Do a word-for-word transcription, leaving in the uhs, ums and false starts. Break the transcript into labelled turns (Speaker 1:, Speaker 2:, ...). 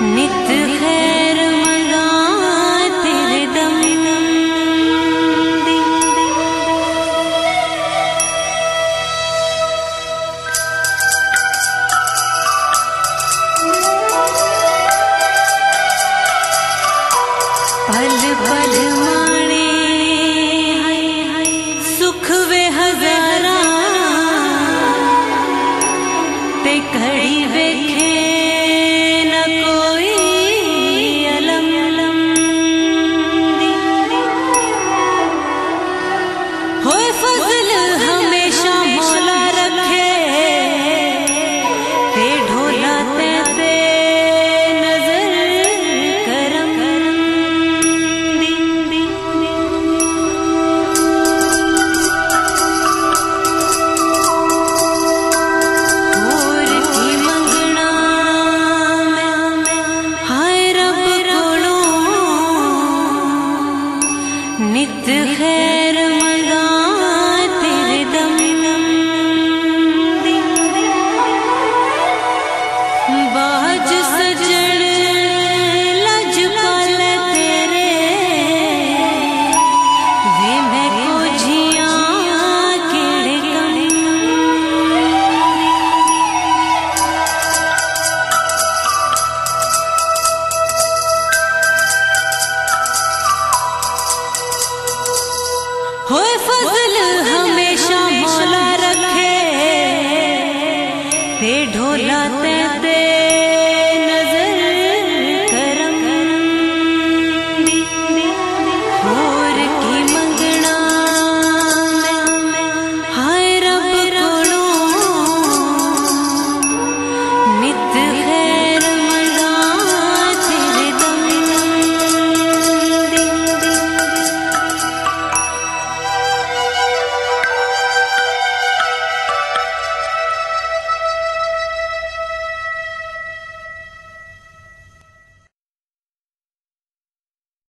Speaker 1: नित खैर मंगा तेरे दम पल पल माणे सुख वे हजारा ते घड़ी वेखे न कोई अलम अलम होए फजल हमेशा मौला रखे ते ढोला ते ते नजर करम और की मंगना हाय रब कोलों नित खैर मंगा तेरे दम बाज सजण लजपाल तेरे वे मैं को झियां केड़े कम होए फजल हमेशा मौला रखे ते ढोला ते ते